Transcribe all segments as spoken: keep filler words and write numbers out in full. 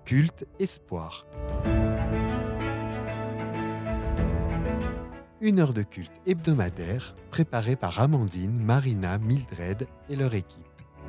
Culte Espoir. Une heure de culte hebdomadaire préparée par Amandine, Marina, Mildred et leur équipe.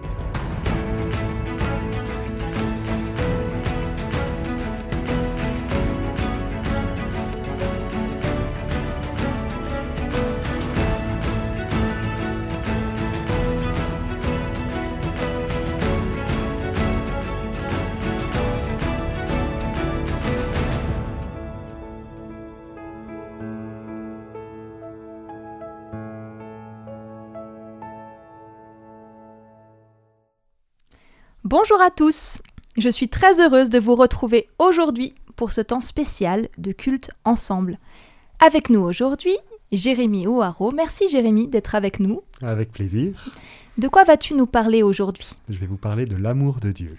Bonjour à tous, je suis très heureuse de vous retrouver aujourd'hui pour ce temps spécial de culte ensemble. Avec nous aujourd'hui, Jérémy O'Haraud. Merci Jérémy d'être avec nous. Avec plaisir. De quoi vas-tu nous parler aujourd'hui ? Je vais vous parler de l'amour de Dieu.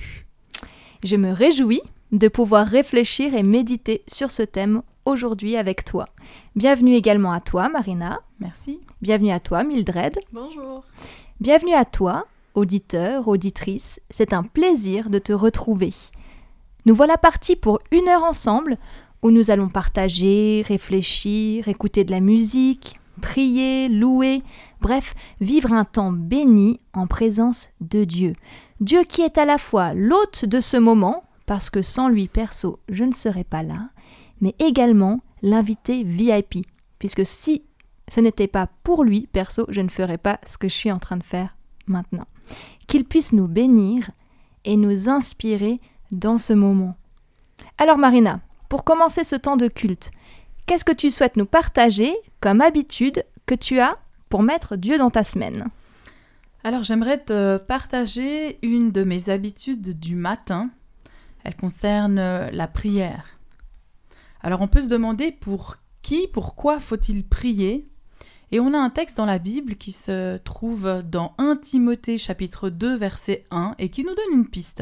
Je me réjouis de pouvoir réfléchir et méditer sur ce thème aujourd'hui avec toi. Bienvenue également à toi Marina. Merci. Bienvenue à toi Mildred. Bonjour. Bienvenue à toi auditeur, auditrice, c'est un plaisir de te retrouver. Nous voilà partis pour une heure ensemble où nous allons partager, réfléchir, écouter de la musique, prier, louer, bref, vivre un temps béni en présence de Dieu. Dieu qui est à la fois l'hôte de ce moment, parce que sans lui perso, je ne serais pas là, mais également l'invité V I P, puisque si ce n'était pas pour lui perso, je ne ferais pas ce que je suis en train de faire maintenant. Qu'il puisse nous bénir et nous inspirer dans ce moment. Alors Marina, pour commencer ce temps de culte, qu'est-ce que tu souhaites nous partager comme habitude que tu as pour mettre Dieu dans ta semaine ? Alors j'aimerais te partager une de mes habitudes du matin. Elle concerne la prière. Alors on peut se demander pour qui, pourquoi faut-il prier ? Et on a un texte dans la Bible qui se trouve dans premier Timothée chapitre deux verset un et qui nous donne une piste.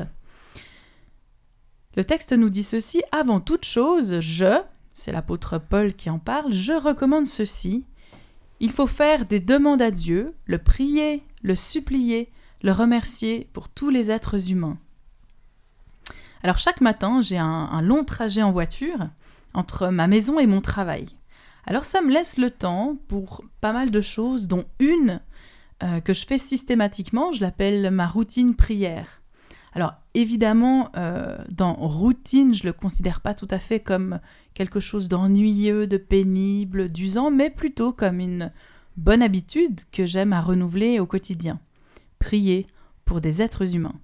Le texte nous dit ceci: « Avant toute chose, je, c'est l'apôtre Paul qui en parle, je recommande ceci. Il faut faire des demandes à Dieu, le prier, le supplier, le remercier pour tous les êtres humains. » Alors chaque matin, j'ai un, un long trajet en voiture entre ma maison et mon travail. Alors ça me laisse le temps pour pas mal de choses, dont une euh, que je fais systématiquement, je l'appelle ma routine prière. Alors évidemment, euh, dans routine, je ne le considère pas tout à fait comme quelque chose d'ennuyeux, de pénible, d'usant, mais plutôt comme une bonne habitude que j'aime à renouveler au quotidien. Prier pour des êtres humains.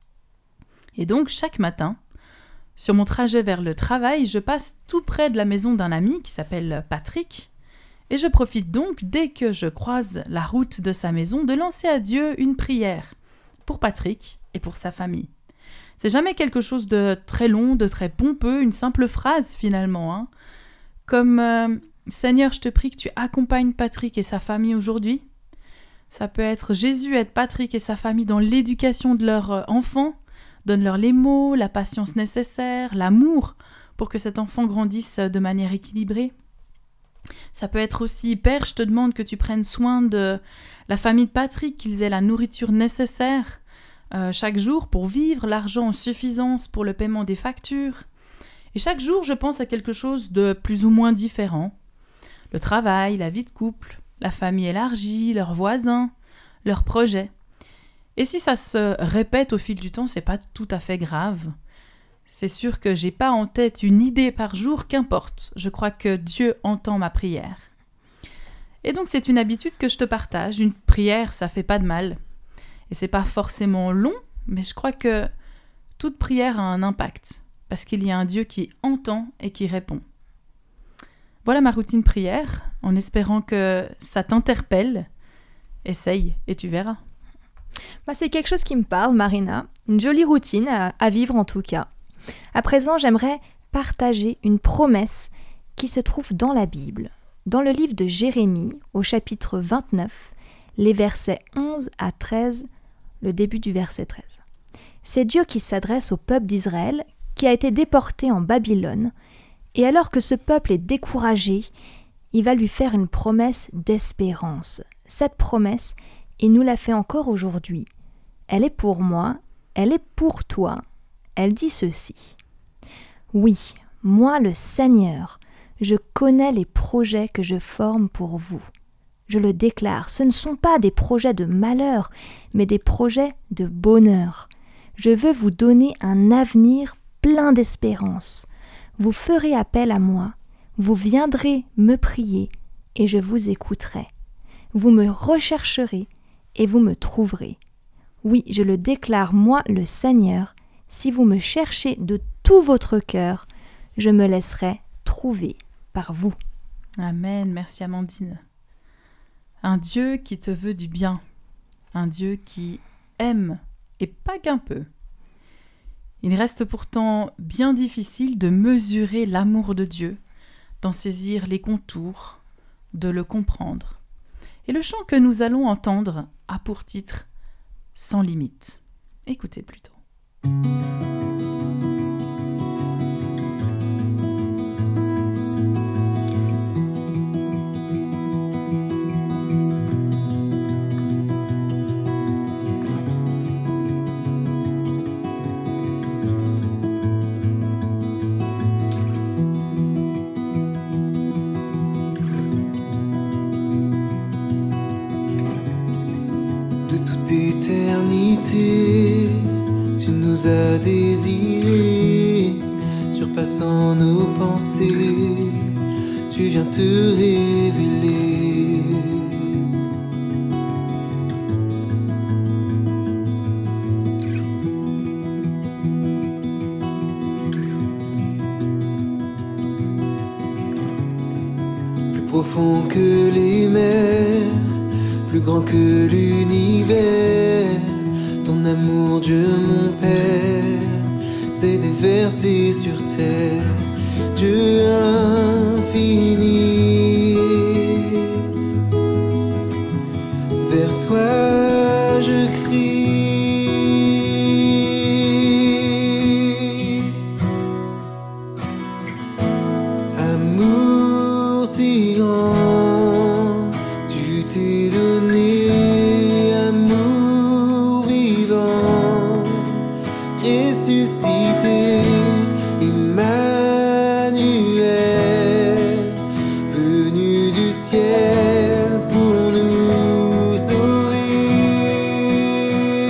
Et donc chaque matin, sur mon trajet vers le travail, je passe tout près de la maison d'un ami qui s'appelle Patrick, et je profite donc, dès que je croise la route de sa maison, de lancer à Dieu une prière pour Patrick et pour sa famille. C'est jamais quelque chose de très long, de très pompeux, une simple phrase finalement, hein. Comme euh, « Seigneur, je te prie que tu accompagnes Patrick et sa famille aujourd'hui ». Ça peut être « Jésus aide Patrick et sa famille dans l'éducation de leurs enfants ». Donne-leur les mots, la patience nécessaire, l'amour pour que cet enfant grandisse de manière équilibrée. Ça peut être aussi « Père, je te demande que tu prennes soin de la famille de Patrick, qu'ils aient la nourriture nécessaire euh, chaque jour pour vivre, l'argent en suffisance pour le paiement des factures. » Et chaque jour, je pense à quelque chose de plus ou moins différent. Le travail, la vie de couple, la famille élargie, leurs voisins, leurs projets. Et si ça se répète au fil du temps, c'est pas tout à fait grave. C'est sûr que j'ai pas en tête une idée par jour, qu'importe. Je crois que Dieu entend ma prière. Et donc c'est une habitude que je te partage. Une prière, ça fait pas de mal. Et c'est pas forcément long, mais je crois que toute prière a un impact. Parce qu'il y a un Dieu qui entend et qui répond. Voilà ma routine prière, en espérant que ça t'interpelle. Essaye et tu verras. Bah, c'est quelque chose qui me parle, Marina. Une jolie routine à, à vivre en tout cas. À présent, j'aimerais partager une promesse qui se trouve dans la Bible, dans le livre de Jérémie, au chapitre vingt-neuf, les versets onze à treize, le début du verset treize. C'est Dieu qui s'adresse au peuple d'Israël, qui a été déporté en Babylone, et alors que ce peuple est découragé, il va lui faire une promesse d'espérance. Cette promesse, il nous la fait encore aujourd'hui. Elle est pour moi, elle est pour toi. Elle dit ceci. Oui, moi le Seigneur, je connais les projets que je forme pour vous. Je le déclare, ce ne sont pas des projets de malheur, mais des projets de bonheur. Je veux vous donner un avenir plein d'espérance. Vous ferez appel à moi, vous viendrez me prier et je vous écouterai. Vous me rechercherez et vous me trouverez. Oui, je le déclare, moi le Seigneur, si vous me cherchez de tout votre cœur, je me laisserai trouver par vous. Amen, merci Amandine. Un Dieu qui te veut du bien, un Dieu qui aime et pas qu'un peu. Il reste pourtant bien difficile de mesurer l'amour de Dieu, d'en saisir les contours, de le comprendre. Et le chant que nous allons entendre a pour titre « Sans limite ». Écoutez plutôt. Éternité, tu nous as désirés, surpassant nos pensées, tu viens te révéler. Plus profond que les mers, plus grand que l'univers, ton amour, Dieu mon Père, s'est déversé sur terre, Dieu infini. Vers toi je crie, amour si grand, tu t'es donné, amour vivant, ressuscité, Emmanuel, venu du ciel pour nous sauver.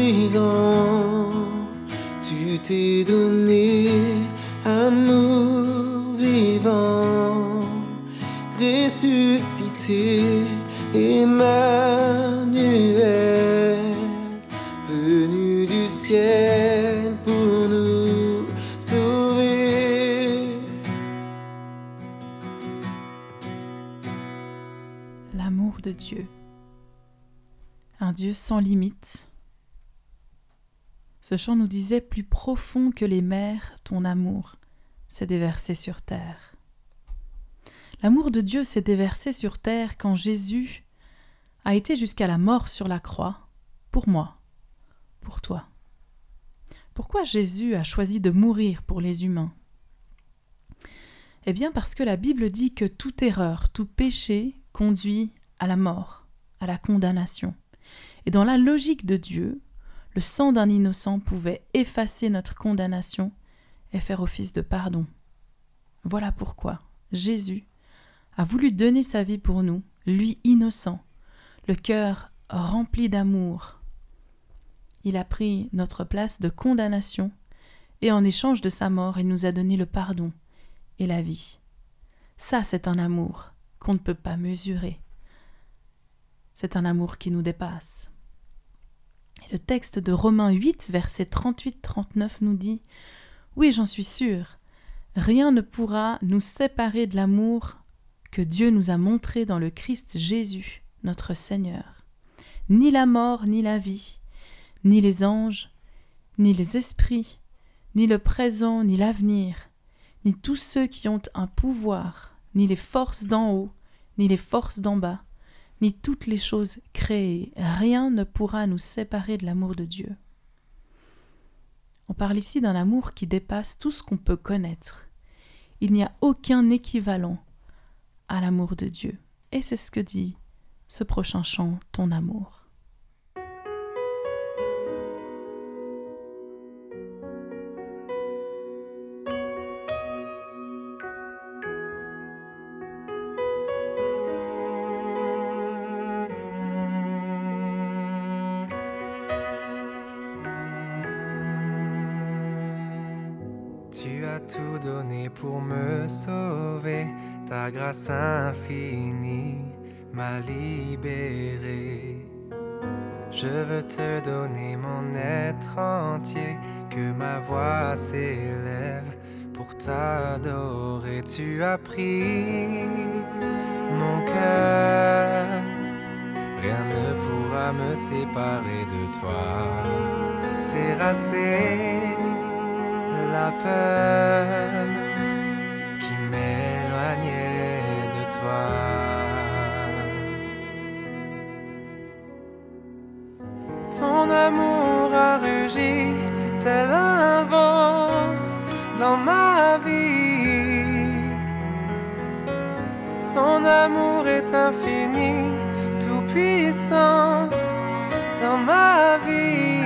si grand, tu t'es donné, amour vivant, ressuscité, Emmanuel, venu du ciel pour nous sauver. L'amour de Dieu. Un Dieu sans limite. Ce chant nous disait: plus profond que les mers, ton amour s'est déversé sur terre. L'amour de Dieu s'est déversé sur terre quand Jésus a été jusqu'à la mort sur la croix, pour moi, pour toi. Pourquoi Jésus a choisi de mourir pour les humains? Eh bien parce que la Bible dit que toute erreur, tout péché conduit à la mort, à la condamnation. Et dans la logique de Dieu, le sang d'un innocent pouvait effacer notre condamnation et faire office de pardon. Voilà pourquoi Jésus a voulu donner sa vie pour nous, lui innocent, le cœur rempli d'amour. Il a pris notre place de condamnation et en échange de sa mort, il nous a donné le pardon et la vie. Ça, c'est un amour qu'on ne peut pas mesurer. C'est un amour qui nous dépasse. Et le texte de Romains huit, versets trente-huit trente-neuf nous dit: « Oui, j'en suis sûr, rien ne pourra nous séparer de l'amour que Dieu nous a montré dans le Christ Jésus, notre Seigneur. Ni la mort, ni la vie, ni les anges, ni les esprits, ni le présent, ni l'avenir, ni tous ceux qui ont un pouvoir, ni les forces d'en haut, ni les forces d'en bas, ni toutes les choses créées, rien ne pourra nous séparer de l'amour de Dieu. » On parle ici d'un amour qui dépasse tout ce qu'on peut connaître. Il n'y a aucun équivalent à l'amour de Dieu. Et c'est ce que dit ce prochain chant, Ton amour. Tu as tout donné pour me sauver, ta grâce infinie m'a libéré. Je veux te donner mon être entier, que ma voix s'élève pour t'adorer. Tu as pris mon cœur, rien ne pourra me séparer de toi. Terrasser la peur qui m'éloignait de toi. Ton amour a rugi tel un vent dans ma vie. Ton amour est infini, tout puissant dans ma vie.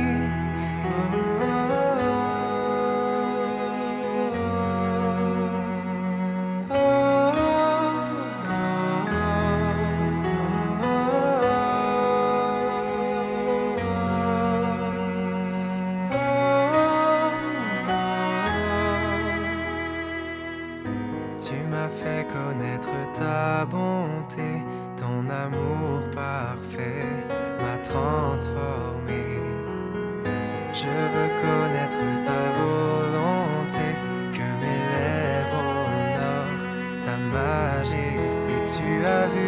Tu m'as fait connaître ta bonté, ton amour parfait m'a transformé. Je veux connaître ta volonté, que mes lèvres honorent ta majesté. Tu as vu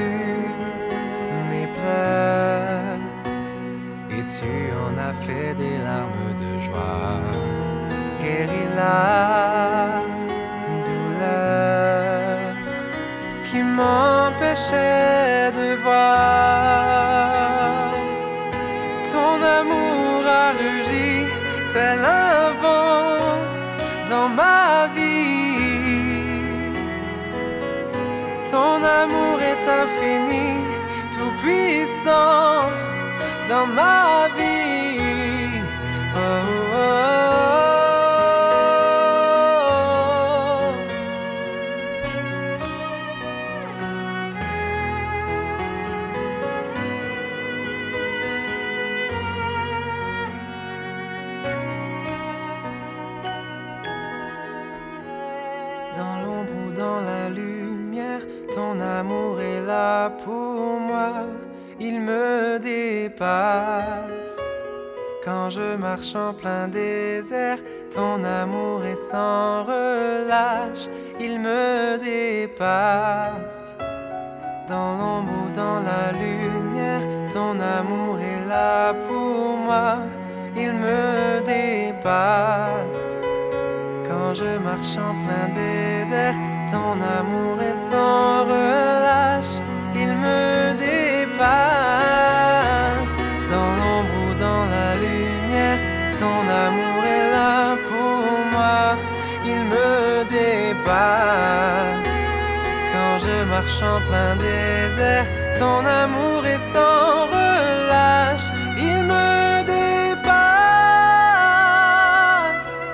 mes pleurs et tu en as fait des larmes de joie. Guéris la qui m'empêchait de voir. Ton amour a rugi tel un vent dans ma vie. Ton amour est infini, tout puissant dans ma vie. Oh, oh, oh. pour moi, il me dépasse. Quand je marche en plein désert, ton amour est sans relâche, il me dépasse. Dans l'ombre ou dans la lumière, ton amour est là pour moi, il me dépasse. Quand je marche en plein désert, ton amour est sans relâche, il me dépasse. Dans l'ombre ou dans la lumière, ton amour est là pour moi, il me dépasse. Quand je marche en plein désert, ton amour est sans relâche, il me dépasse.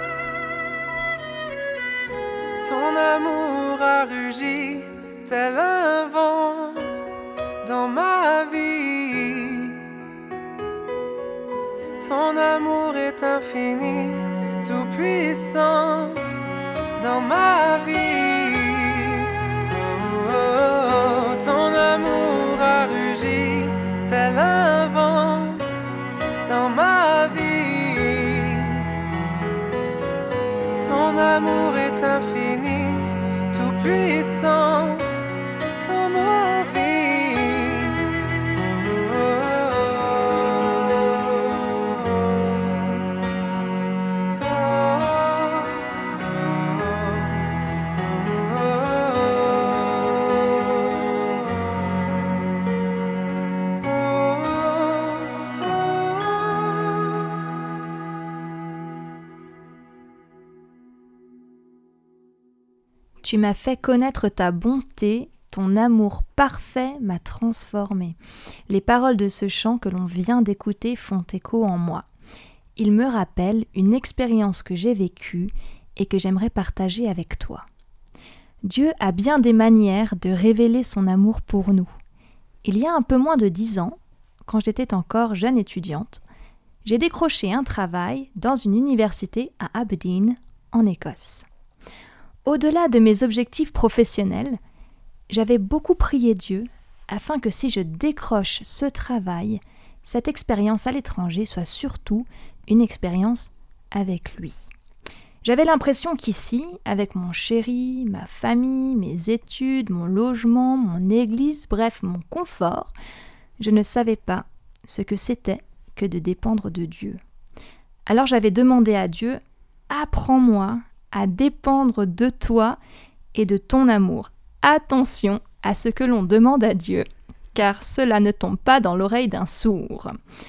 Ton amour a rugi tel un vent dans ma vie. Ton amour est infini, tout puissant dans ma vie. Oh, ton amour a rugi tel un vent dans ma vie. Ton amour est infini, tout puissant dans ma vie. Oh, oh, oh, Tu m'as fait connaître ta bonté, ton amour parfait m'a transformé. Les paroles de ce chant que l'on vient d'écouter font écho en moi. Ils me rappellent une expérience que j'ai vécue et que j'aimerais partager avec toi. Dieu a bien des manières de révéler son amour pour nous. Il y a un peu moins de dix ans, quand j'étais encore jeune étudiante, j'ai décroché un travail dans une université à Aberdeen, en Écosse. Au-delà de mes objectifs professionnels, j'avais beaucoup prié Dieu afin que si je décroche ce travail, cette expérience à l'étranger soit surtout une expérience avec lui. J'avais l'impression qu'ici, avec mon chéri, ma famille, mes études, mon logement, mon église, bref, mon confort, je ne savais pas ce que c'était que de dépendre de Dieu. Alors j'avais demandé à Dieu, apprends-moi à dépendre de toi et de ton amour. Attention à ce que l'on demande à Dieu, car cela ne tombe pas dans l'oreille d'un sourd.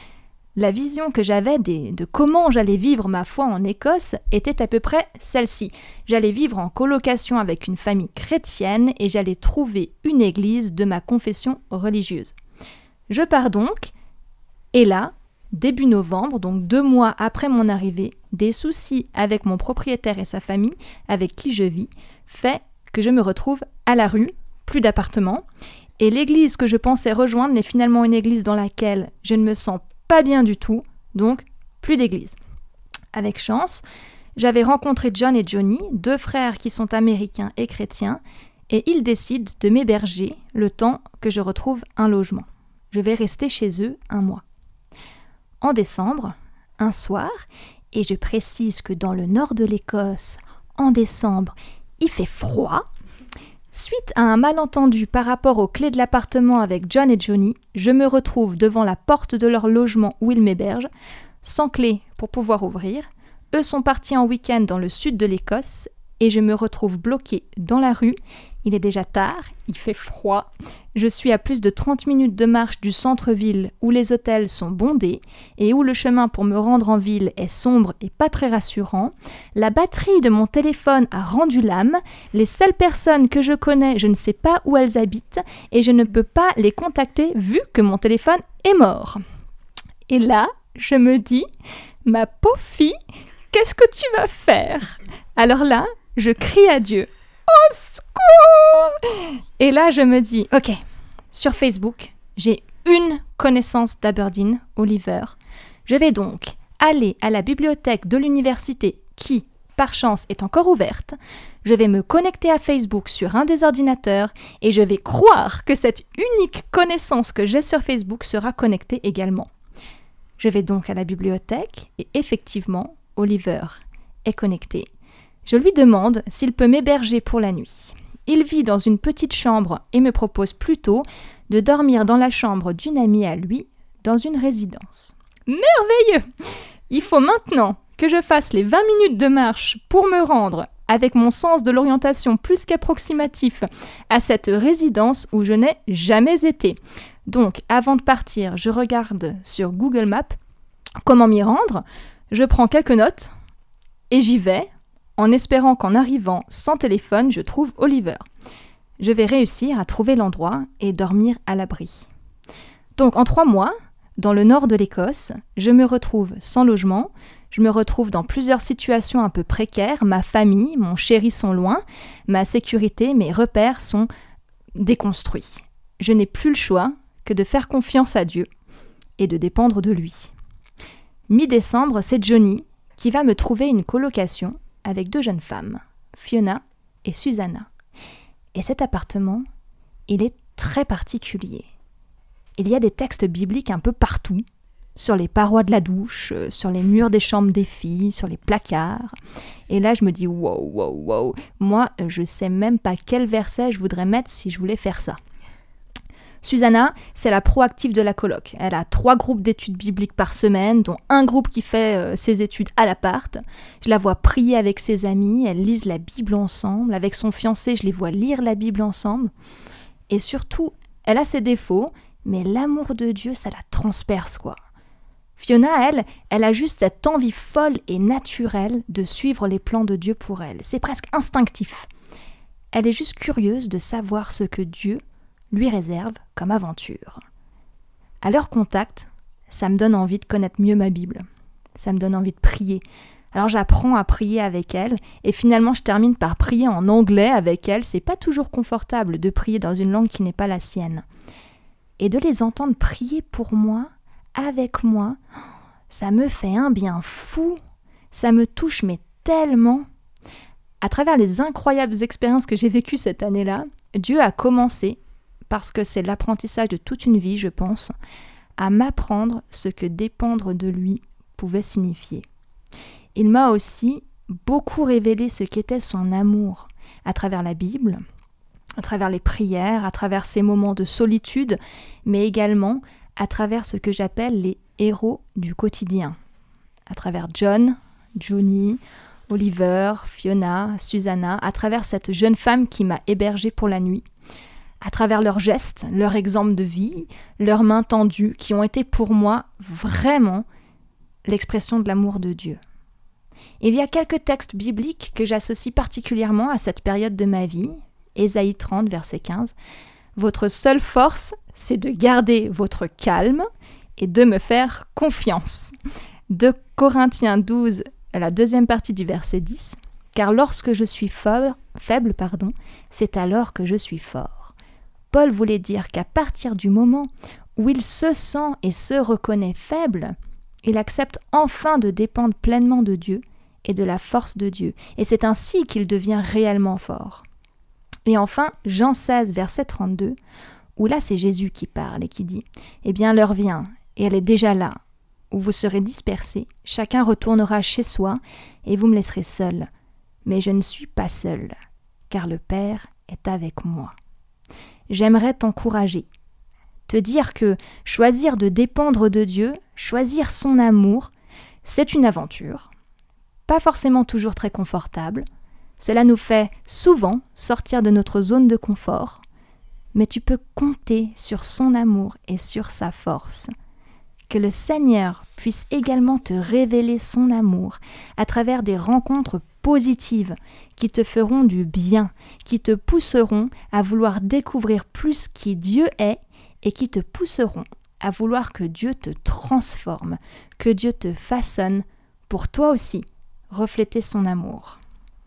La vision que j'avais des, de comment j'allais vivre ma foi en Écosse était à peu près celle-ci. J'allais vivre en colocation avec une famille chrétienne et j'allais trouver une église de ma confession religieuse. Je pars donc, et là, début novembre, donc deux mois après mon arrivée, des soucis avec mon propriétaire et sa famille, avec qui je vis, fait que je me retrouve à la rue, plus d'appartement, et l'église que je pensais rejoindre n'est finalement une église dans laquelle je ne me sens pas bien du tout, donc plus d'église. Avec chance, j'avais rencontré John et Johnny, deux frères qui sont américains et chrétiens, et ils décident de m'héberger le temps que je retrouve un logement. Je vais rester chez eux un mois. En décembre, un soir, et je précise que dans le nord de l'Écosse, en décembre, il fait froid. Suite à un malentendu par rapport aux clés de l'appartement avec John et Johnny, je me retrouve devant la porte de leur logement où ils m'hébergent, sans clé pour pouvoir ouvrir. Eux sont partis en week-end dans le sud de l'Écosse et je me retrouve bloquée dans la rue. Il est déjà tard, il fait froid. Je suis à plus de trente minutes de marche du centre-ville où les hôtels sont bondés et où le chemin pour me rendre en ville est sombre et pas très rassurant. La batterie de mon téléphone a rendu l'âme. Les seules personnes que je connais, je ne sais pas où elles habitent et je ne peux pas les contacter vu que mon téléphone est mort. Et là, je me dis, ma pauvre fille, qu'est-ce que tu vas faire ? Alors là, je crie à Dieu. Au secours! Et là, je me dis, ok, sur Facebook, j'ai une connaissance d'Aberdeen, Oliver. Je vais donc aller à la bibliothèque de l'université qui, par chance, est encore ouverte, je vais me connecter à Facebook sur un des ordinateurs et je vais croire que cette unique connaissance que j'ai sur Facebook sera connectée également. Je vais donc à la bibliothèque et effectivement, Oliver est connecté. Je lui demande s'il peut m'héberger pour la nuit. Il vit dans une petite chambre et me propose plutôt de dormir dans la chambre d'une amie à lui, dans une résidence. Merveilleux! Il faut maintenant que je fasse les vingt minutes de marche pour me rendre, avec mon sens de l'orientation plus qu'approximatif, à cette résidence où je n'ai jamais été. Donc, avant de partir, je regarde sur Google Maps comment m'y rendre, je prends quelques notes et j'y vais, en espérant qu'en arrivant sans téléphone, je trouve Oliver. Je vais réussir à trouver l'endroit et dormir à l'abri. Donc en trois mois, dans le nord de l'Écosse, je me retrouve sans logement, je me retrouve dans plusieurs situations un peu précaires, ma famille, mon chéri sont loin, ma sécurité, mes repères sont déconstruits. Je n'ai plus le choix que de faire confiance à Dieu et de dépendre de lui. Mi-décembre, c'est Johnny qui va me trouver une colocation avec deux jeunes femmes, Fiona et Susanna. Et cet appartement, il est très particulier. Il y a des textes bibliques un peu partout, sur les parois de la douche, sur les murs des chambres des filles, sur les placards. Et là, je me dis, wow, wow, wow, moi, je sais même pas quel verset je voudrais mettre si je voulais faire ça. Susanna, c'est la proactive de la coloc. Elle a trois groupes d'études bibliques par semaine, dont un groupe qui fait euh, ses études à l'appart. Je la vois prier avec ses amis, elles lisent la Bible ensemble. Avec son fiancé, je les vois lire la Bible ensemble. Et surtout, elle a ses défauts, mais l'amour de Dieu, ça la transperce, quoi. Fiona, elle, elle a juste cette envie folle et naturelle de suivre les plans de Dieu pour elle. C'est presque instinctif. Elle est juste curieuse de savoir ce que Dieu lui réserve comme aventure. À leur contact, ça me donne envie de connaître mieux ma Bible. Ça me donne envie de prier. Alors j'apprends à prier avec elle et finalement je termine par prier en anglais avec elle. C'est pas toujours confortable de prier dans une langue qui n'est pas la sienne. Et de les entendre prier pour moi, avec moi, ça me fait un bien fou. Ça me touche mais tellement. À travers les incroyables expériences que j'ai vécues cette année-là, Dieu a commencé, parce que c'est l'apprentissage de toute une vie, je pense, à m'apprendre ce que dépendre de lui pouvait signifier. Il m'a aussi beaucoup révélé ce qu'était son amour à travers la Bible, à travers les prières, à travers ces moments de solitude, mais également à travers ce que j'appelle les héros du quotidien. À travers John, Johnny, Oliver, Fiona, Susanna, à travers cette jeune femme qui m'a hébergée pour la nuit, à travers leurs gestes, leurs exemples de vie, leurs mains tendues, qui ont été pour moi vraiment l'expression de l'amour de Dieu. Il y a quelques textes bibliques que j'associe particulièrement à cette période de ma vie. Ésaïe trente, verset quinze. « Votre seule force, c'est de garder votre calme et de me faire confiance. » deux Corinthiens douze, la deuxième partie du verset dix. « Car lorsque je suis fort, faible, pardon, c'est alors que je suis fort. » Paul voulait dire qu'à partir du moment où il se sent et se reconnaît faible, il accepte enfin de dépendre pleinement de Dieu et de la force de Dieu. Et c'est ainsi qu'il devient réellement fort. Et enfin, Jean seize, verset trente-deux, où là c'est Jésus qui parle et qui dit « Eh bien l'heure vient, et elle est déjà là, où vous serez dispersés, chacun retournera chez soi, et vous me laisserez seul. Mais je ne suis pas seul, car le Père est avec moi. » J'aimerais t'encourager, te dire que choisir de dépendre de Dieu, choisir son amour, c'est une aventure, pas forcément toujours très confortable. Cela nous fait souvent sortir de notre zone de confort, mais tu peux compter sur son amour et sur sa force. Que le Seigneur puisse également te révéler son amour à travers des rencontres positives qui te feront du bien, qui te pousseront à vouloir découvrir plus qui Dieu est et qui te pousseront à vouloir que Dieu te transforme, que Dieu te façonne pour toi aussi refléter son amour.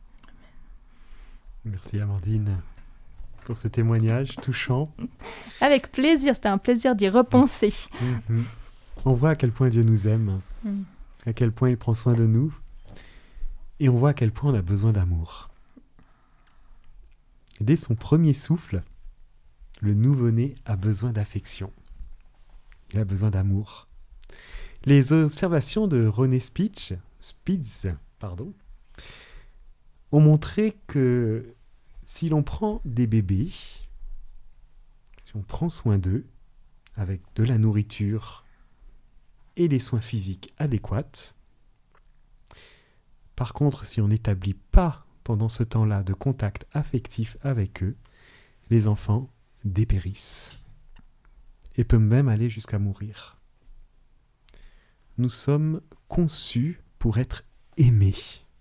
Merci Amandine pour ce témoignage touchant. Avec plaisir, c'était un plaisir d'y repenser. Mmh. On voit à quel point Dieu nous aime, mmh. à quel point il prend soin de nous. Et on voit à quel point on a besoin d'amour. Dès son premier souffle, le nouveau-né a besoin d'affection. Il a besoin d'amour. Les observations de René Spitz, Spitz pardon, ont montré que si l'on prend des bébés, si on prend soin d'eux, avec de la nourriture et des soins physiques adéquats, par contre, si on n'établit pas pendant ce temps-là de contact affectif avec eux, les enfants dépérissent et peuvent même aller jusqu'à mourir. Nous sommes conçus pour être aimés.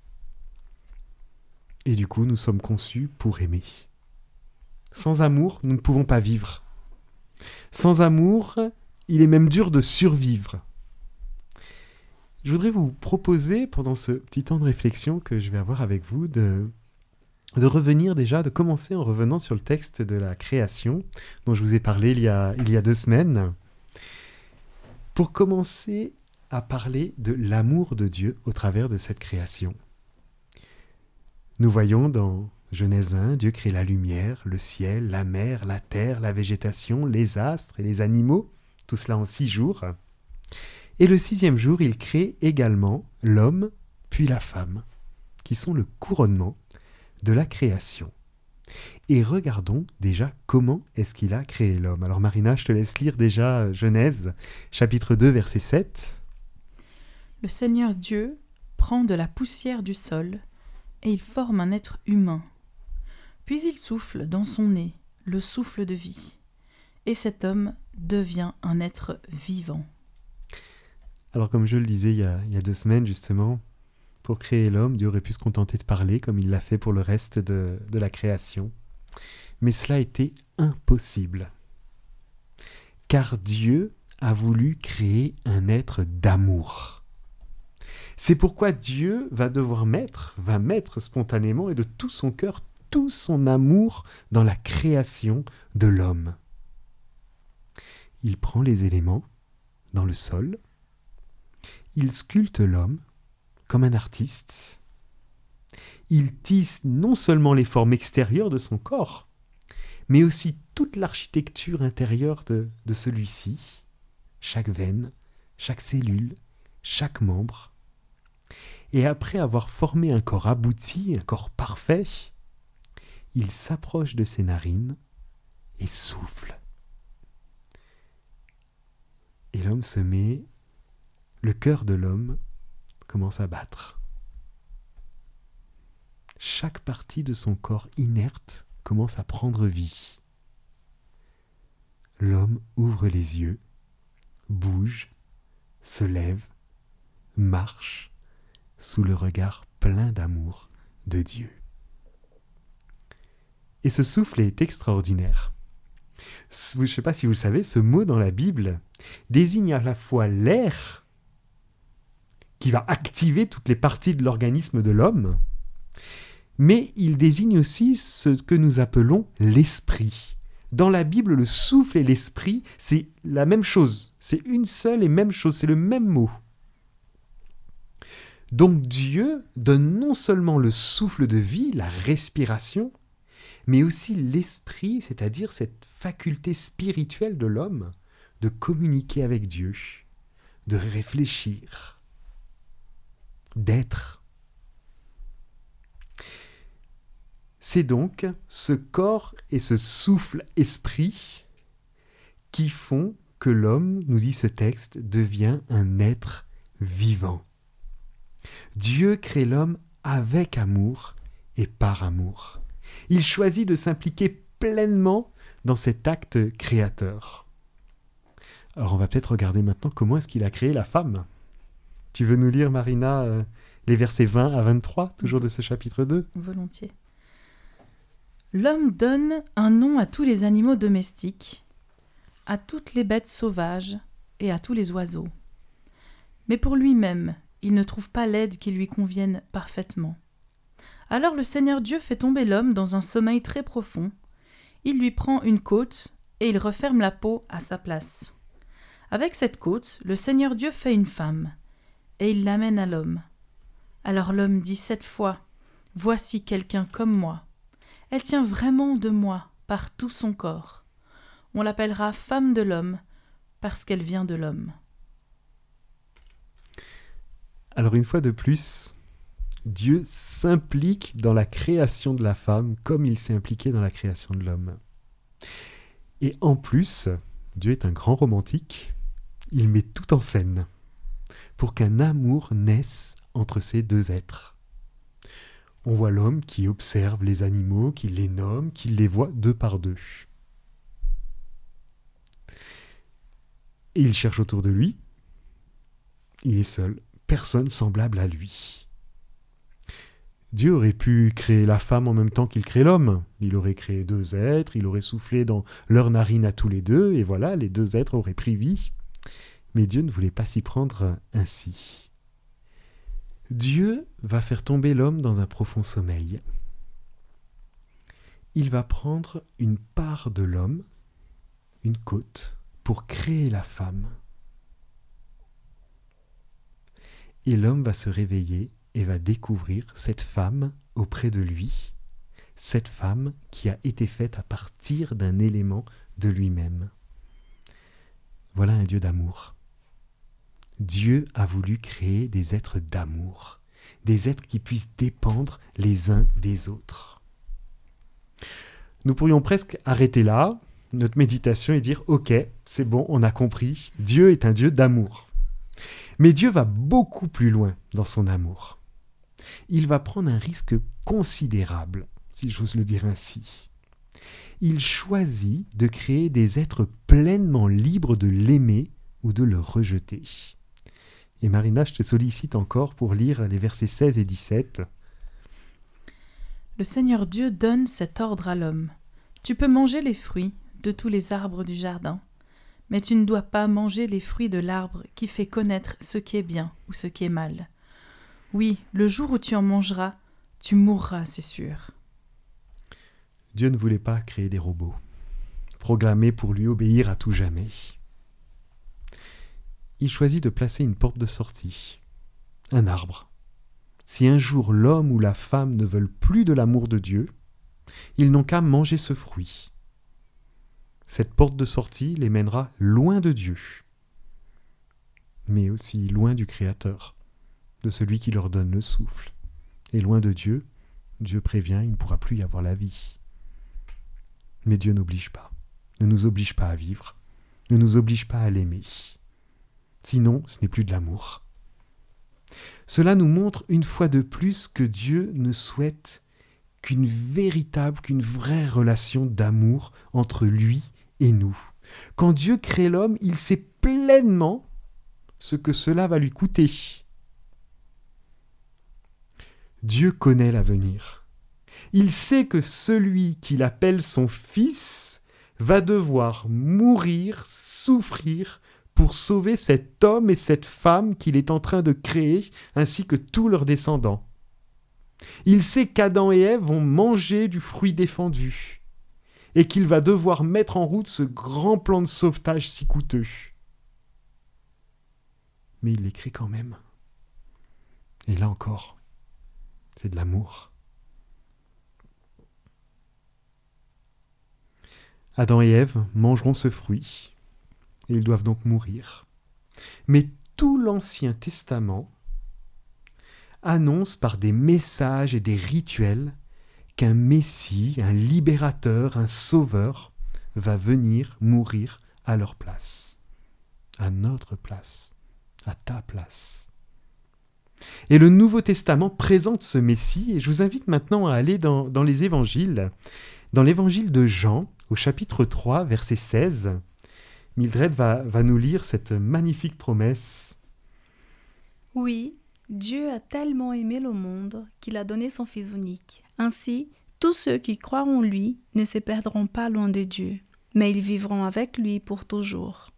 Et du coup, nous sommes conçus pour aimer. Sans amour, nous ne pouvons pas vivre. Sans amour, il est même dur de survivre. Je voudrais vous proposer, pendant ce petit temps de réflexion que je vais avoir avec vous, de, de revenir déjà, de commencer en revenant sur le texte de la création, dont je vous ai parlé il y a, il y a deux semaines, pour commencer à parler de l'amour de Dieu au travers de cette création. Nous voyons dans Genèse un, Dieu crée la lumière, le ciel, la mer, la terre, la végétation, les astres et les animaux, tout cela en six jours. Et le sixième jour, il crée également l'homme, puis la femme, qui sont le couronnement de la création. Et regardons déjà comment est-ce qu'il a créé l'homme. Alors Marina, je te laisse lire déjà Genèse, chapitre deux, verset sept. Le Seigneur Dieu prend de la poussière du sol et il forme un être humain. Puis il souffle dans son nez le souffle de vie. Et cet homme devient un être vivant. Alors comme je le disais il y a, il y a deux semaines justement, pour créer l'homme, Dieu aurait pu se contenter de parler comme il l'a fait pour le reste de, de la création. Mais cela était impossible. Car Dieu a voulu créer un être d'amour. C'est pourquoi Dieu va devoir mettre, va mettre spontanément et de tout son cœur, tout son amour dans la création de l'homme. Il prend les éléments dans le sol, il sculpte l'homme comme un artiste. Il tisse non seulement les formes extérieures de son corps, mais aussi toute l'architecture intérieure de, de celui-ci, chaque veine, chaque cellule, chaque membre. Et après avoir formé un corps abouti, un corps parfait, il s'approche de ses narines et souffle. Et l'homme se met, le cœur de l'homme commence à battre. Chaque partie de son corps inerte commence à prendre vie. L'homme ouvre les yeux, bouge, se lève, marche, sous le regard plein d'amour de Dieu. Et ce souffle est extraordinaire. Je ne sais pas si vous le savez, ce mot dans la Bible désigne à la fois l'air qui va activer toutes les parties de l'organisme de l'homme, mais il désigne aussi ce que nous appelons l'esprit. Dans la Bible, le souffle et l'esprit, c'est la même chose. C'est une seule et même chose, c'est le même mot. Donc Dieu donne non seulement le souffle de vie, la respiration, mais aussi l'esprit, c'est-à-dire cette faculté spirituelle de l'homme de communiquer avec Dieu, de réfléchir, d'être. C'est donc ce corps et ce souffle esprit qui font que l'homme, nous dit ce texte, devient un être vivant. Dieu crée l'homme avec amour et par amour. Il choisit de s'impliquer pleinement dans cet acte créateur. Alors on va peut-être regarder maintenant comment est-ce qu'il a créé la femme. Tu veux nous lire, Marina, euh, les versets vingt à vingt-trois, toujours de ce chapitre deux ? Volontiers. L'homme donne un nom à tous les animaux domestiques, à toutes les bêtes sauvages et à tous les oiseaux. Mais pour lui-même, il ne trouve pas l'aide qui lui convienne parfaitement. Alors le Seigneur Dieu fait tomber l'homme dans un sommeil très profond. Il lui prend une côte et il referme la peau à sa place. Avec cette côte, le Seigneur Dieu fait une femme et il l'amène à l'homme. Alors l'homme dit sept fois, « Voici quelqu'un comme moi. Elle tient vraiment de moi par tout son corps. On l'appellera femme de l'homme parce qu'elle vient de l'homme. » Alors une fois de plus, Dieu s'implique dans la création de la femme comme il s'est impliqué dans la création de l'homme. Et en plus, Dieu est un grand romantique, il met tout en scène pour qu'un amour naisse entre ces deux êtres. On voit l'homme qui observe les animaux, qui les nomme, qui les voit deux par deux. Et il cherche autour de lui, il est seul, personne semblable à lui. Dieu aurait pu créer la femme en même temps qu'il crée l'homme. Il aurait créé deux êtres, il aurait soufflé dans leurs narines à tous les deux, et voilà, les deux êtres auraient pris vie. Mais Dieu ne voulait pas s'y prendre ainsi. Dieu va faire tomber l'homme dans un profond sommeil. Il va prendre une part de l'homme, une côte, pour créer la femme. Et l'homme va se réveiller et va découvrir cette femme auprès de lui, cette femme qui a été faite à partir d'un élément de lui-même. Voilà un Dieu d'amour. Dieu a voulu créer des êtres d'amour, des êtres qui puissent dépendre les uns des autres. Nous pourrions presque arrêter là notre méditation et dire « Ok, c'est bon, on a compris, Dieu est un Dieu d'amour. » Mais Dieu va beaucoup plus loin dans son amour. Il va prendre un risque considérable, si j'ose le dire ainsi. Il choisit de créer des êtres pleinement libres de l'aimer ou de le rejeter. Et Marina, je te sollicite encore pour lire les versets seize et dix-sept. Le Seigneur Dieu donne cet ordre à l'homme. Tu peux manger les fruits de tous les arbres du jardin, mais tu ne dois pas manger les fruits de l'arbre qui fait connaître ce qui est bien ou ce qui est mal. Oui, le jour où tu en mangeras, tu mourras, c'est sûr. Dieu ne voulait pas créer des robots, programmés pour lui obéir à tout jamais. Il choisit de placer une porte de sortie, un arbre. Si un jour l'homme ou la femme ne veulent plus de l'amour de Dieu, ils n'ont qu'à manger ce fruit. Cette porte de sortie les mènera loin de Dieu, mais aussi loin du Créateur, de celui qui leur donne le souffle. Et loin de Dieu, Dieu prévient, il ne pourra plus y avoir la vie. Mais Dieu n'oblige pas, ne nous oblige pas à vivre, ne nous oblige pas à l'aimer. Sinon, ce n'est plus de l'amour. Cela nous montre une fois de plus que Dieu ne souhaite qu'une véritable, qu'une vraie relation d'amour entre lui et nous. Quand Dieu crée l'homme, il sait pleinement ce que cela va lui coûter. Dieu connaît l'avenir. Il sait que celui qu'il appelle son fils va devoir mourir, souffrir, pour sauver cet homme et cette femme qu'il est en train de créer, ainsi que tous leurs descendants. Il sait qu'Adam et Ève vont manger du fruit défendu, et qu'il va devoir mettre en route ce grand plan de sauvetage si coûteux. Mais il l'écrit quand même. Et là encore, c'est de l'amour. Adam et Ève mangeront ce fruit, et ils doivent donc mourir. Mais tout l'Ancien Testament annonce par des messages et des rituels qu'un Messie, un libérateur, un sauveur va venir mourir à leur place, à notre place, à ta place. Et le Nouveau Testament présente ce Messie, et je vous invite maintenant à aller dans, dans les évangiles, dans l'évangile de Jean, au chapitre trois, verset seize. Mildred va, va nous lire cette magnifique promesse. Oui, Dieu a tellement aimé le monde qu'il a donné son Fils unique. Ainsi, tous ceux qui croient en lui ne se perdront pas loin de Dieu, mais ils vivront avec lui pour toujours.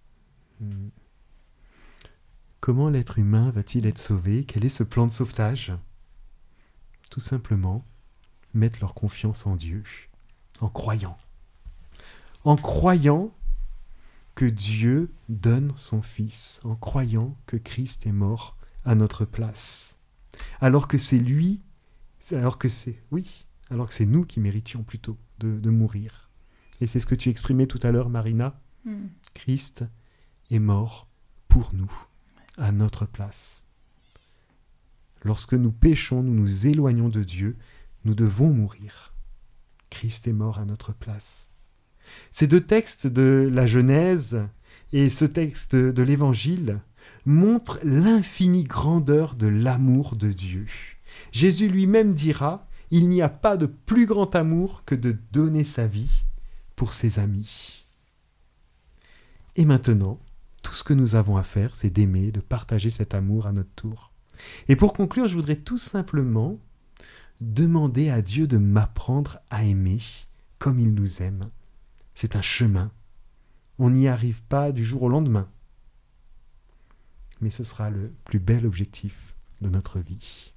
Comment l'être humain va-t-il être sauvé? Quel est ce plan de sauvetage? Tout simplement, mettre leur confiance en Dieu, en croyant. En croyant que Dieu donne son Fils, en croyant que Christ est mort à notre place. alors que c'est lui, alors que c'est, oui, alors que c'est nous qui méritions plutôt de, de mourir. Et c'est ce que tu exprimais tout à l'heure, Marina. Mm. Christ est mort pour nous, à notre place. Lorsque nous péchons, nous nous éloignons de Dieu, nous devons mourir. Christ est mort à notre place. Ces deux textes de la Genèse et ce texte de l'Évangile montrent l'infinie grandeur de l'amour de Dieu. Jésus lui-même dira « Il n'y a pas de plus grand amour que de donner sa vie pour ses amis. » Et maintenant, tout ce que nous avons à faire, c'est d'aimer, de partager cet amour à notre tour. Et pour conclure, je voudrais tout simplement demander à Dieu de m'apprendre à aimer comme il nous aime. C'est un chemin. On n'y arrive pas du jour au lendemain. Mais ce sera le plus bel objectif de notre vie.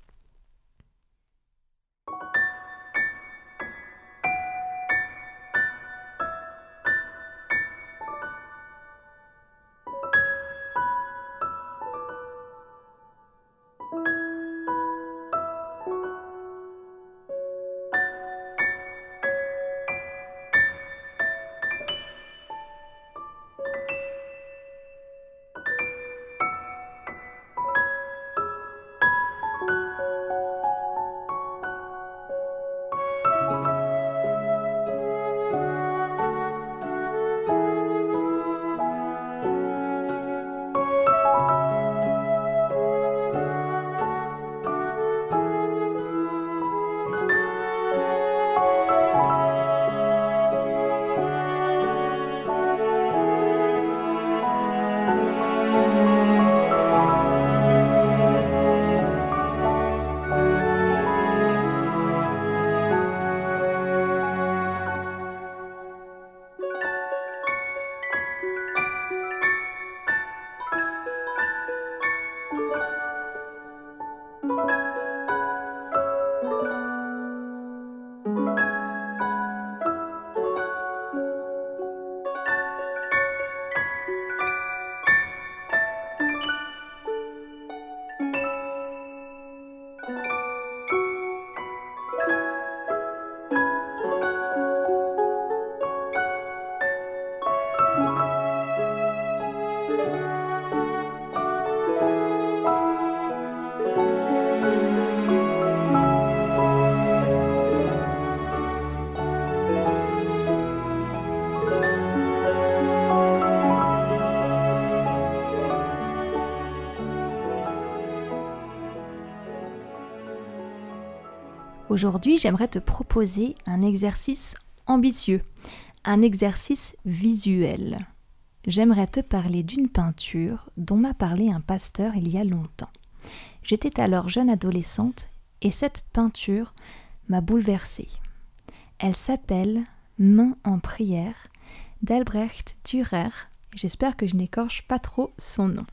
Aujourd'hui, j'aimerais te proposer un exercice ambitieux, un exercice visuel. J'aimerais te parler d'une peinture dont m'a parlé un pasteur il y a longtemps. J'étais alors jeune adolescente et cette peinture m'a bouleversée. Elle s'appelle « Main en prière » d'Albrecht Dürer. J'espère que je n'écorche pas trop son nom.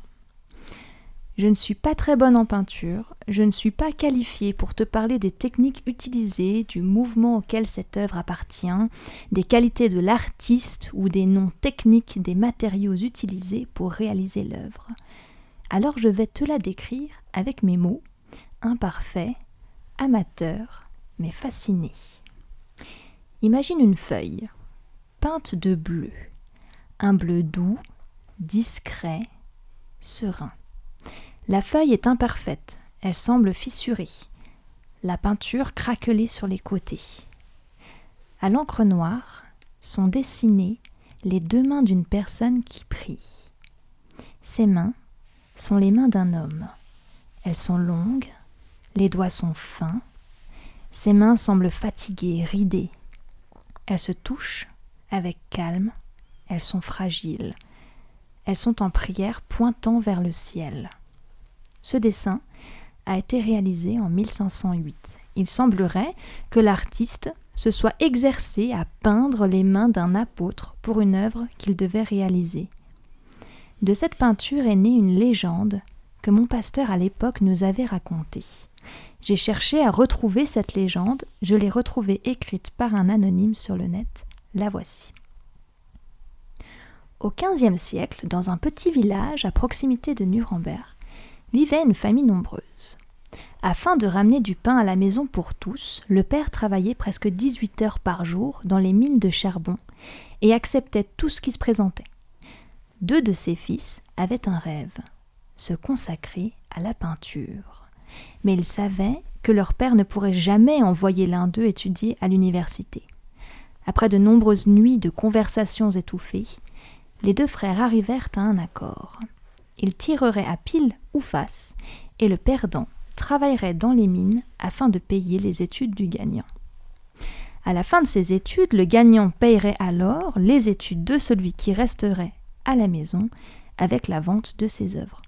Je ne suis pas très bonne en peinture, je ne suis pas qualifiée pour te parler des techniques utilisées, du mouvement auquel cette œuvre appartient, des qualités de l'artiste ou des noms techniques des matériaux utilisés pour réaliser l'œuvre. Alors je vais te la décrire avec mes mots, imparfaits, amateurs, mais fascinés. Imagine une feuille, peinte de bleu, un bleu doux, discret, serein. La feuille est imparfaite, elle semble fissurée, la peinture craquelée sur les côtés. À l'encre noire sont dessinées les deux mains d'une personne qui prie. Ces mains sont les mains d'un homme. Elles sont longues, les doigts sont fins, ses mains semblent fatiguées, ridées. Elles se touchent avec calme, elles sont fragiles. Elles sont en prière pointant vers le ciel. Ce dessin a été réalisé en mille cinq cent huit. Il semblerait que l'artiste se soit exercé à peindre les mains d'un apôtre pour une œuvre qu'il devait réaliser. De cette peinture est née une légende que mon pasteur à l'époque nous avait racontée. J'ai cherché à retrouver cette légende, je l'ai retrouvée écrite par un anonyme sur le net. La voici. Au quinzième siècle, dans un petit village à proximité de Nuremberg, vivait une famille nombreuse. Afin de ramener du pain à la maison pour tous, le père travaillait presque dix-huit heures par jour dans les mines de charbon et acceptait tout ce qui se présentait. Deux de ses fils avaient un rêve, se consacrer à la peinture. Mais ils savaient que leur père ne pourrait jamais envoyer l'un d'eux étudier à l'université. Après de nombreuses nuits de conversations étouffées, les deux frères arrivèrent à un accord. Ils tireraient à pile ou face, et le perdant travaillerait dans les mines afin de payer les études du gagnant. À la fin de ses études, le gagnant payerait alors les études de celui qui resterait à la maison avec la vente de ses œuvres.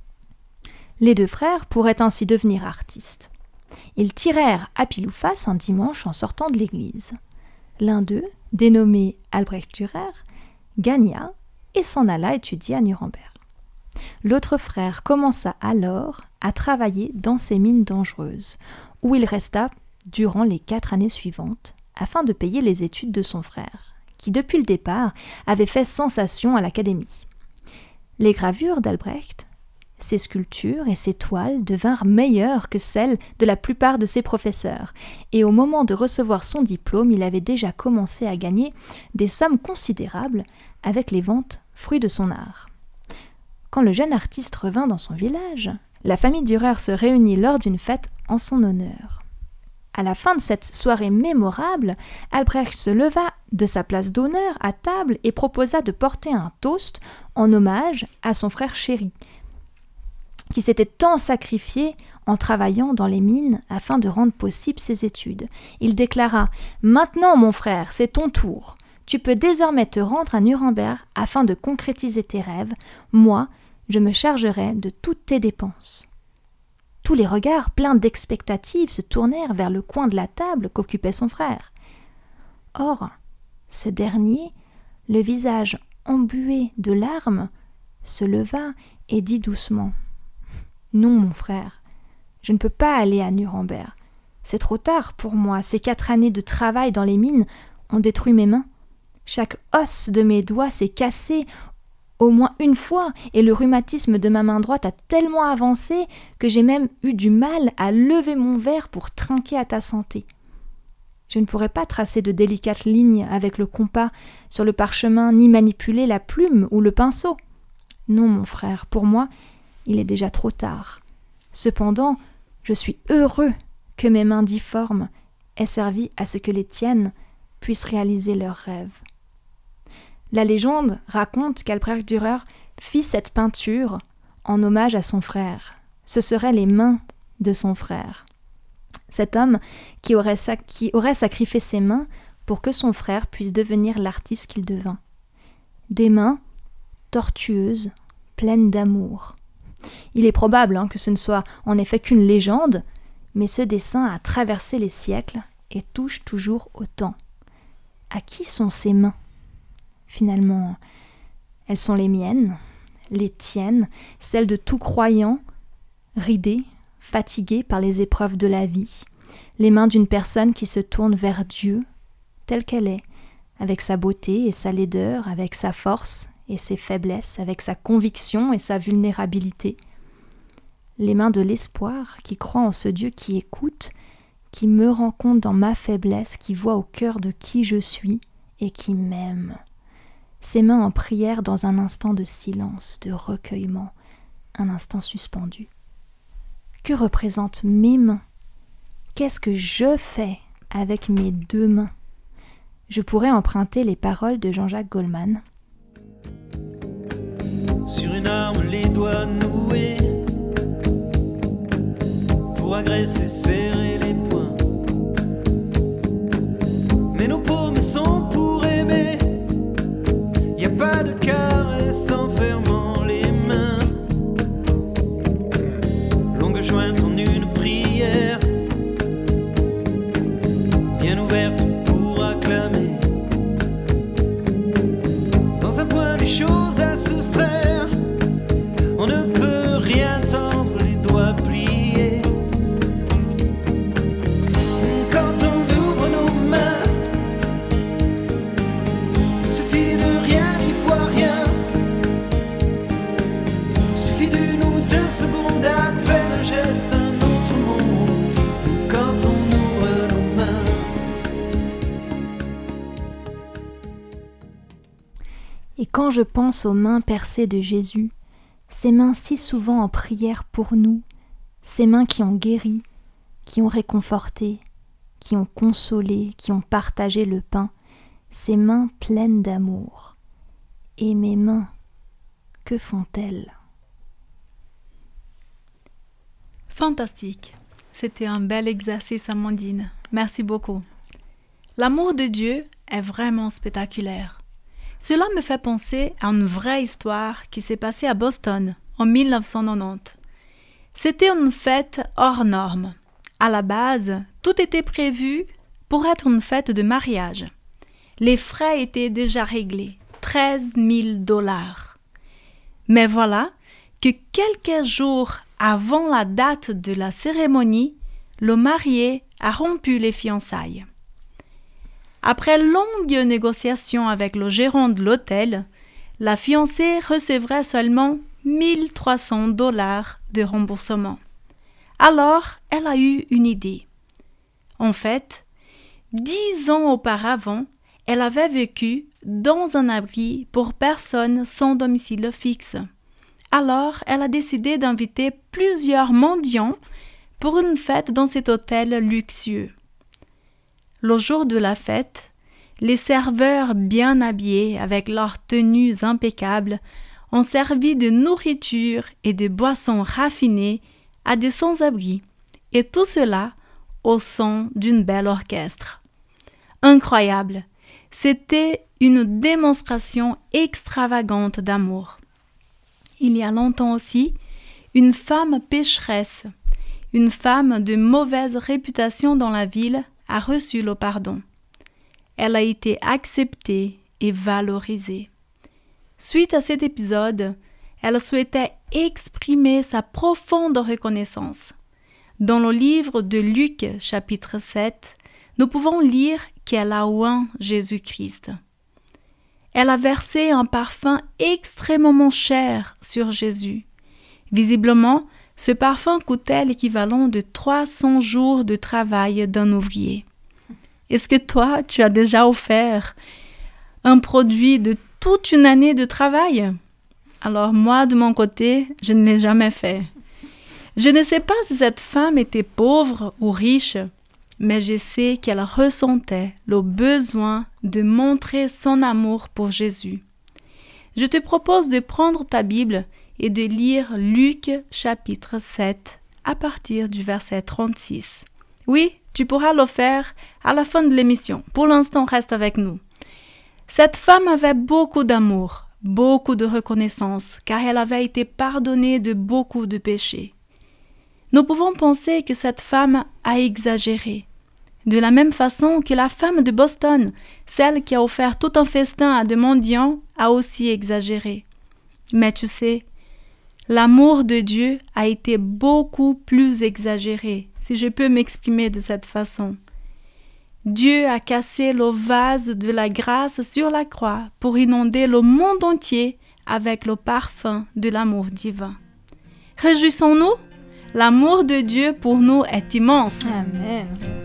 Les deux frères pourraient ainsi devenir artistes. Ils tirèrent à pile ou face un dimanche en sortant de l'église. L'un d'eux, dénommé Albrecht Dürer, gagna et s'en alla étudier à Nuremberg. L'autre frère commença alors à travailler dans ces mines dangereuses, où il resta durant les quatre années suivantes, afin de payer les études de son frère, qui depuis le départ avait fait sensation à l'Académie. Les gravures d'Albrecht, ses sculptures et ses toiles devinrent meilleures que celles de la plupart de ses professeurs, et au moment de recevoir son diplôme, il avait déjà commencé à gagner des sommes considérables avec les ventes fruits de son art. Quand le jeune artiste revint dans son village, la famille Dürer se réunit lors d'une fête en son honneur. À la fin de cette soirée mémorable, Albrecht se leva de sa place d'honneur à table et proposa de porter un toast en hommage à son frère chéri, qui s'était tant sacrifié en travaillant dans les mines afin de rendre possible ses études. Il déclara « Maintenant, mon frère, c'est ton tour. Tu peux désormais te rendre à Nuremberg afin de concrétiser tes rêves. Moi, je me chargerai de toutes tes dépenses. » Tous les regards pleins d'expectatives se tournèrent vers le coin de la table qu'occupait son frère. Or, ce dernier, le visage embué de larmes, se leva et dit doucement « Non, mon frère, je ne peux pas aller à Nuremberg. C'est trop tard pour moi. Ces quatre années de travail dans les mines ont détruit mes mains. Chaque os de mes doigts s'est cassé au moins une fois, et le rhumatisme de ma main droite a tellement avancé que j'ai même eu du mal à lever mon verre pour trinquer à ta santé. Je ne pourrais pas tracer de délicates lignes avec le compas sur le parchemin, ni manipuler la plume ou le pinceau. Non, mon frère, pour moi, il est déjà trop tard. Cependant, je suis heureux que mes mains difformes aient servi à ce que les tiennes puissent réaliser leurs rêves. » La légende raconte qu'Albrecht Dürer fit cette peinture en hommage à son frère. Ce seraient les mains de son frère. Cet homme qui aurait, sac- qui aurait sacrifié ses mains pour que son frère puisse devenir l'artiste qu'il devint. Des mains tortueuses, pleines d'amour. Il est probable hein, que ce ne soit en effet qu'une légende, mais ce dessin a traversé les siècles et touche toujours au temps. À qui sont ces mains ? Finalement, elles sont les miennes, les tiennes, celles de tout croyant, ridé, fatigué par les épreuves de la vie, les mains d'une personne qui se tourne vers Dieu, telle qu'elle est, avec sa beauté et sa laideur, avec sa force et ses faiblesses, avec sa conviction et sa vulnérabilité. Les mains de l'espoir qui croit en ce Dieu qui écoute, qui me rend compte dans ma faiblesse, qui voit au cœur de qui je suis et qui m'aime. Ses mains en prière dans un instant de silence, de recueillement, un instant suspendu. Que représentent mes mains ? Qu'est-ce que je fais avec mes deux mains ? Je pourrais emprunter les paroles de Jean-Jacques Goldman. Sur une arme, les doigts noués, pour agresser, serrer les poings. Mais nos paumes sont pour aimer. Y a pas de caresse en fermant les mains. Longue jointe en une prière, bien ouverte pour acclamer. Dans un point les choses à soustraire, on ne peut rien tendre, les doigts pliés. quand je pense aux mains percées de Jésus, ces mains si souvent en prière pour nous, ces mains qui ont guéri, qui ont réconforté, qui ont consolé, qui ont partagé le pain, ces mains pleines d'amour. Et mes mains, que font-elles ? Fantastique. C'était un bel exercice, Amandine. Merci beaucoup. L'amour de Dieu est vraiment spectaculaire. Cela me fait penser à une vraie histoire qui s'est passée à Boston en mille neuf cent quatre-vingt-dix. C'était une fête hors norme. À la base, tout était prévu pour être une fête de mariage. Les frais étaient déjà réglés, treize mille dollars. Mais voilà que quelques jours avant la date de la cérémonie, le marié a rompu les fiançailles. Après longue négociation avec le gérant de l'hôtel, la fiancée recevrait seulement mille trois cents dollars de remboursement. Alors, elle a eu une idée. En fait, dix ans auparavant, elle avait vécu dans un abri pour personnes sans domicile fixe. Alors, elle a décidé d'inviter plusieurs mendiants pour une fête dans cet hôtel luxueux. Le jour de la fête, les serveurs bien habillés avec leurs tenues impeccables ont servi de nourriture et de boissons raffinées à des sans-abri, et tout cela au son d'une belle orchestre. Incroyable! C'était une démonstration extravagante d'amour. Il y a longtemps aussi, une femme pécheresse, une femme de mauvaise réputation dans la ville, a reçu le pardon. Elle a été acceptée et valorisée. Suite à cet épisode, elle souhaitait exprimer sa profonde reconnaissance. Dans le livre de Luc, chapitre sept, nous pouvons lire qu'elle a oint Jésus-Christ. Elle a versé un parfum extrêmement cher sur Jésus. Visiblement, ce parfum coûtait l'équivalent de trois cents jours de travail d'un ouvrier. Est-ce que toi, tu as déjà offert un produit de toute une année de travail? Alors moi, de mon côté, je ne l'ai jamais fait. Je ne sais pas si cette femme était pauvre ou riche, mais je sais qu'elle ressentait le besoin de montrer son amour pour Jésus. Je te propose de prendre ta Bible et de lire Luc chapitre sept à partir du verset trente-six. Oui, tu pourras le faire à la fin de l'émission. Pour l'instant, reste avec nous. Cette femme avait beaucoup d'amour, beaucoup de reconnaissance, car elle avait été pardonnée de beaucoup de péchés. Nous pouvons penser que cette femme a exagéré. De la même façon que la femme de Boston, celle qui a offert tout un festin à des mendiants, a aussi exagéré. Mais tu sais, l'amour de Dieu a été beaucoup plus exagéré, si je peux m'exprimer de cette façon. Dieu a cassé le vase de la grâce sur la croix pour inonder le monde entier avec le parfum de l'amour divin. Réjouissons-nous, l'amour de Dieu pour nous est immense. Amen.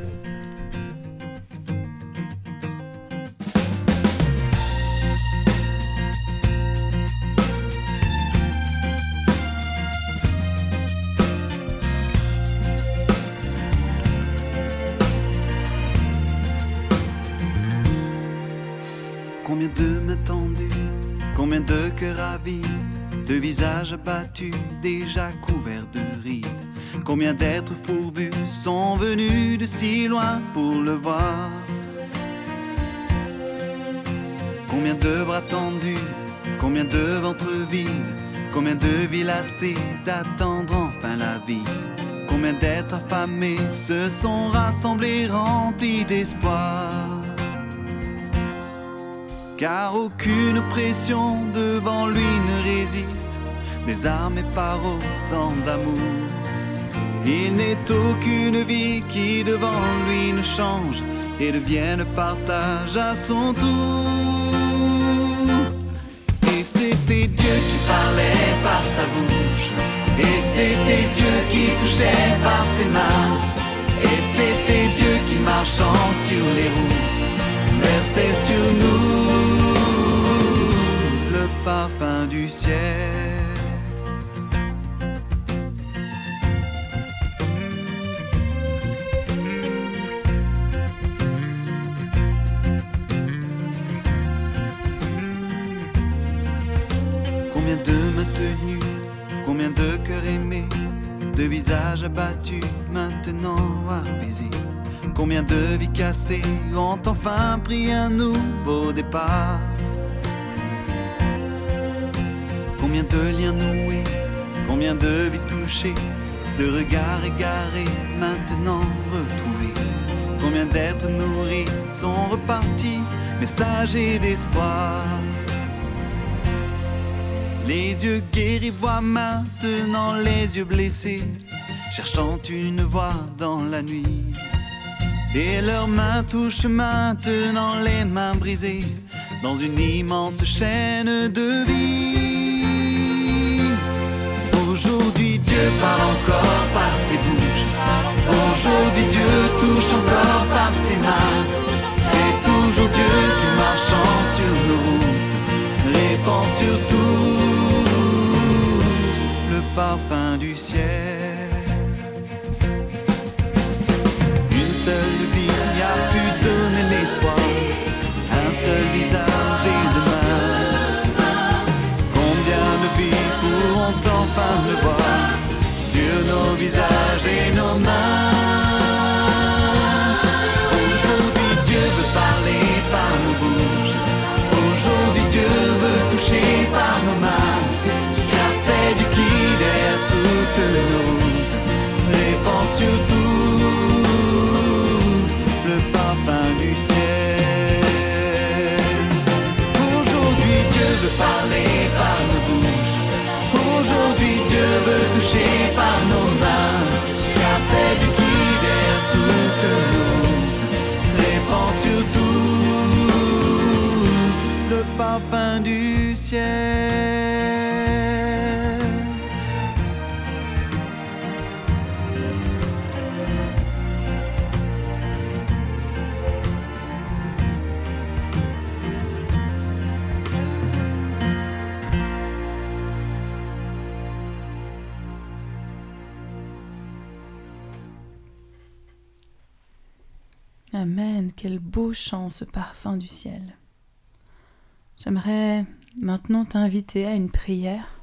Combien de mains tendues, combien de cœurs ravis, de visages abattus, déjà couverts de rides. Combien d'êtres fourbus sont venus de si loin pour le voir. Combien de bras tendus, combien de ventres vides, combien de vies lassées d'attendre enfin la vie. Combien d'êtres affamés se sont rassemblés remplis d'espoir. Car aucune pression devant lui ne résiste, désarmé par autant d'amour. Il n'est aucune vie qui devant lui ne change et devienne partage à son tour. Et c'était Dieu qui parlait par sa bouche, et c'était Dieu qui touchait par ses mains, et c'était Dieu qui marchant sur les routes versait sur nous le ciel. Combien de mains tenues, combien de cœurs aimés, de visages abattus, maintenant apaisés. Combien de vies cassées ont enfin pris un nouveau départ. Combien de liens noués, combien de vies touchées, de regards égarés, maintenant retrouvés. Combien d'êtres nourris sont repartis, messagers d'espoir. Les yeux guéris voient maintenant les yeux blessés, cherchant une voie dans la nuit. Et leurs mains touchent maintenant les mains brisées, dans une immense chaîne de vie. Aujourd'hui Dieu parle encore par ses bouches, aujourd'hui Dieu touche encore par ses mains. C'est toujours Dieu qui marchant sur nos routes, répand sur tous le parfum du ciel. Une seule vie a pu donner l'espoir, un seul visage et deux mains. Combien de vies pourront enfin le voir sur nos visages et nos mains. Aujourd'hui Dieu veut parler par nos bouches, aujourd'hui Dieu veut toucher par nos mains, car c'est Dieu qui derrière toutes nos routes répand sur tous le parfum du ciel. Aujourd'hui Dieu veut parler par nos bouches, aujourd'hui Dieu veut toucher par nos mains, car c'est Dieu qui derrière toutes nos routes répand sur tous le parfum du ciel. Amen, quel beau chant ce parfum du ciel. J'aimerais maintenant t'inviter à une prière.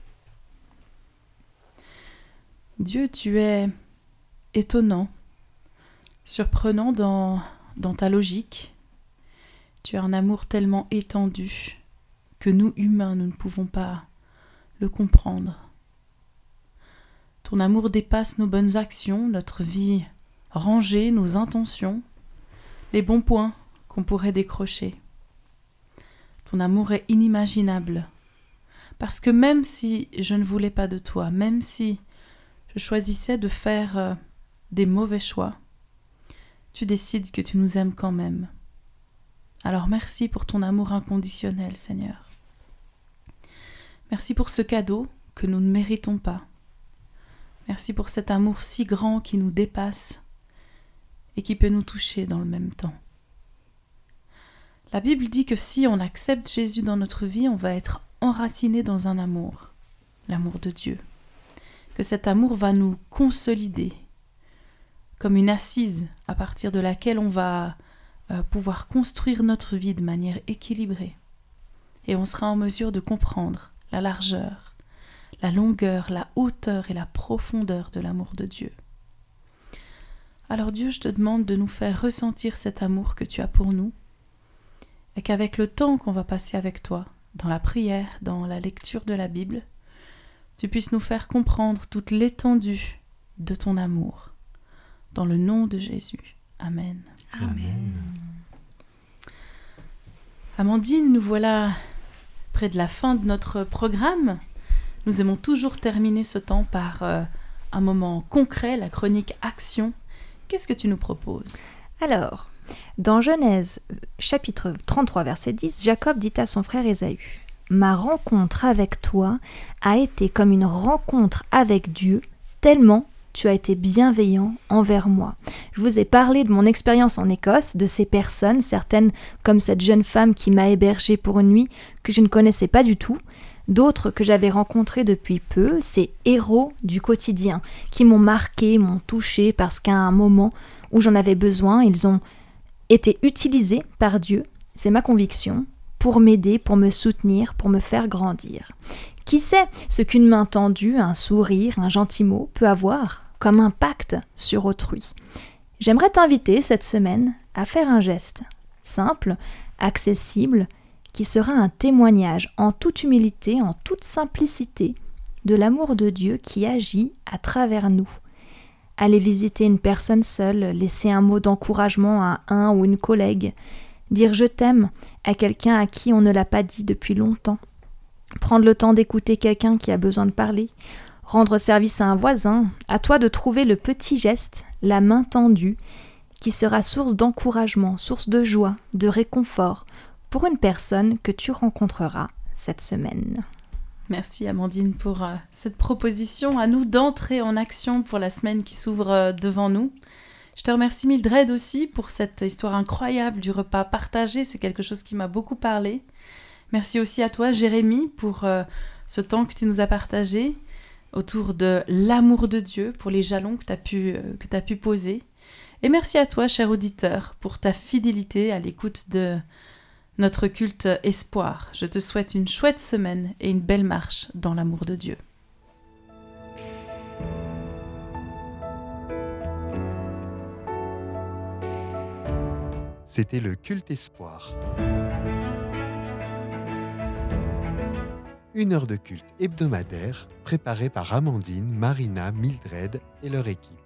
Dieu, tu es étonnant, surprenant dans, dans ta logique. Tu as un amour tellement étendu que nous, humains, nous ne pouvons pas le comprendre. Ton amour dépasse nos bonnes actions, notre vie rangée, nos intentions, les bons points qu'on pourrait décrocher. Ton amour est inimaginable, parce que même si je ne voulais pas de toi, même si je choisissais de faire euh, des mauvais choix, tu décides que tu nous aimes quand même. Alors merci pour ton amour inconditionnel, Seigneur. Merci pour ce cadeau que nous ne méritons pas. Merci pour cet amour si grand qui nous dépasse et qui peut nous toucher dans le même temps. La Bible dit que si on accepte Jésus dans notre vie, on va être enraciné dans un amour, l'amour de Dieu. Que cet amour va nous consolider comme une assise à partir de laquelle on va euh, pouvoir construire notre vie de manière équilibrée. Et on sera en mesure de comprendre la largeur, la longueur, la hauteur et la profondeur de l'amour de Dieu. Alors Dieu, je te demande de nous faire ressentir cet amour que tu as pour nous, et qu'avec le temps qu'on va passer avec toi, dans la prière, dans la lecture de la Bible, tu puisses nous faire comprendre toute l'étendue de ton amour. Dans le nom de Jésus. Amen. Amen. Amandine, nous voilà près de la fin de notre programme. Nous aimons toujours terminer ce temps par euh, un moment concret, la chronique action. Qu'est-ce que tu nous proposes ? Alors, dans Genèse chapitre trente-trois, verset dix, Jacob dit à son frère Ésaü : « Ma rencontre avec toi a été comme une rencontre avec Dieu, tellement tu as été bienveillant envers moi. » Je vous ai parlé de mon expérience en Écosse, de ces personnes, certaines comme cette jeune femme qui m'a hébergée pour une nuit, que je ne connaissais pas du tout. D'autres que j'avais rencontrés depuis peu, ces héros du quotidien, qui m'ont marqué, m'ont touché parce qu'à un moment où j'en avais besoin, ils ont été utilisés par Dieu, c'est ma conviction, pour m'aider, pour me soutenir, pour me faire grandir. Qui sait ce qu'une main tendue, un sourire, un gentil mot peut avoir comme impact sur autrui. J'aimerais t'inviter cette semaine à faire un geste simple, accessible, qui sera un témoignage en toute humilité, en toute simplicité, de l'amour de Dieu qui agit à travers nous. Aller visiter une personne seule, laisser un mot d'encouragement à un ou une collègue, dire « je t'aime » à quelqu'un à qui on ne l'a pas dit depuis longtemps, prendre le temps d'écouter quelqu'un qui a besoin de parler, rendre service à un voisin, à toi de trouver le petit geste, la main tendue, qui sera source d'encouragement, source de joie, de réconfort pour une personne que tu rencontreras cette semaine. Merci Amandine pour euh, cette proposition à nous d'entrer en action pour la semaine qui s'ouvre euh, devant nous. Je te remercie Mildred aussi pour cette histoire incroyable du repas partagé, c'est quelque chose qui m'a beaucoup parlé. Merci aussi à toi Jérémy pour euh, ce temps que tu nous as partagé autour de l'amour de Dieu, pour les jalons que tu as pu, euh, que tu as pu poser. Et merci à toi, cher auditeur, pour ta fidélité à l'écoute de notre culte Espoir. Je te souhaite une chouette semaine et une belle marche dans l'amour de Dieu. C'était le culte Espoir. Une heure de culte hebdomadaire préparée par Amandine, Marina, Mildred et leur équipe.